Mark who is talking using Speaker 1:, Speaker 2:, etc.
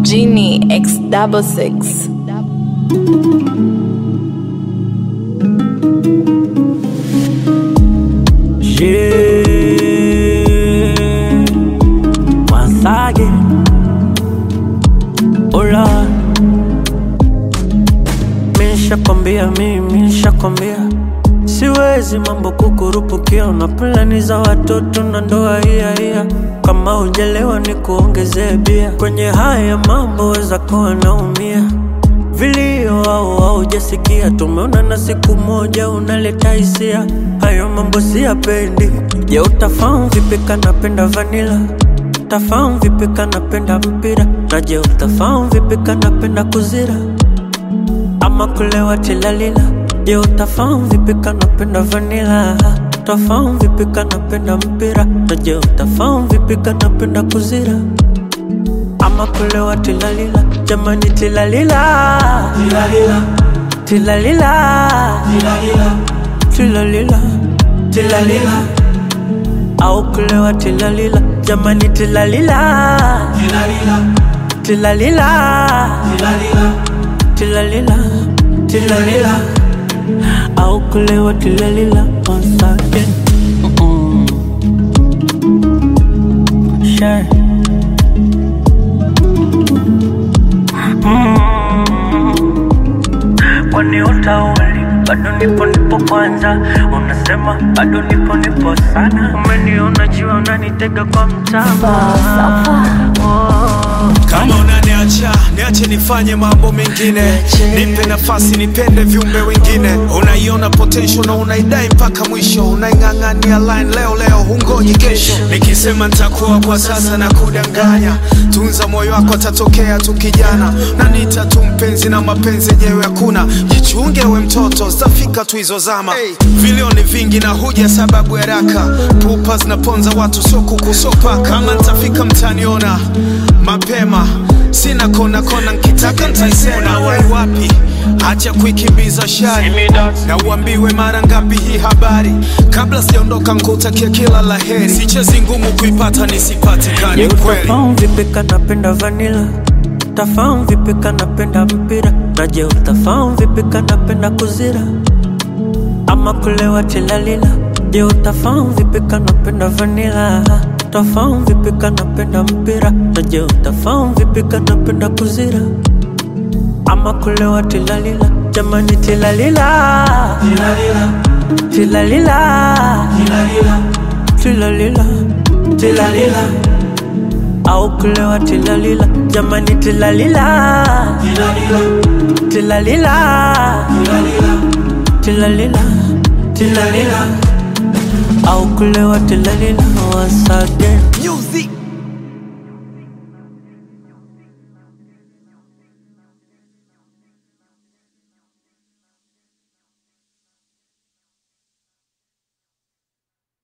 Speaker 1: Genie X66.
Speaker 2: Yeah, once again, oh Lord. Nishakwambia siwezi mambo kukurupukia, na plani za watoto na ndoa hiya. Kama hujalewa ni kuongezee bia, kwenye haya mambo weza kuwa naumia. Vilio au haujasikia, tumeona na siku moja unaleta hisia. Hayo mambo siyapendi. Je, utafahamu vipi kanapenda vanilla? Utafahamu vipi kanapenda mpira? Na je, utafahamu vipi kanapenda kuzira ama kulewa tilalila? Je, utafahamu vipi kanapenda vanilla? Utafahamu vipi kanapenda mpira? Na je, utafahamu vipi kanapenda kuzira ama kulewa tilalila? Jamani tilalila, tilalila, tilalila, tilalila, tilalila, au kulewa tilalila. Jamani tilalila, tilalila, tilalila, tilalila, tilalila, au kulewa tilalila. Once again, sure. Kwani utauli bado nipo kwanza, unasema bado nipo sana. Umeniona jiwa unanitega kwa mtama.
Speaker 3: Kama unaniacha, niache nifanye mambo mengine. Nipe nafasi nipende viumbe wengine. Unaiona potential na unaidai mpaka mwisho. Unaing'ang'ania line leo hungoji kesho. Nikisema nitakuwa kwa sasa na kudanganya. Tunza moyo wako atatokea tu kijana. Na nita tu mpenzi na mapenzi yenyewe hakuna. Jichunge we mtoto, zitafika tu hizo zama. Vilio ni vingi na huja sababu haraka. Pupa zinaponza watu sio kukusopa. Kama nitafika mtaniona mapema, sina kona nkitaka ntaisema. Wai wapi, acha kuikimbiza shari, na uambiwe mara ngapi hii habari. Kabla sijaondoka nkutakia kila laheri. Sichezi ngumu kuipata nisipatikani kweli.
Speaker 2: Utafahamu vipi kanapenda vanilla? Utafahamu vipi kanapenda mpira? Na je, utafahamu vipi kanapenda kuzira ama kulewa tilalila? Je, utafahamu vipi kanapenda vanilla? Utafahamu vipi kanapenda mpira? Na je, utafahamu vipi kanapenda kuzira ama kulewa tilalila? Jamani tilalila, tilalila, tilalila, tilalila, tilalila, au kulewa tilalila. Jamani tilalila, tilalila, tilalila, tilalila, au kulewa tilalila. Once again,
Speaker 3: music.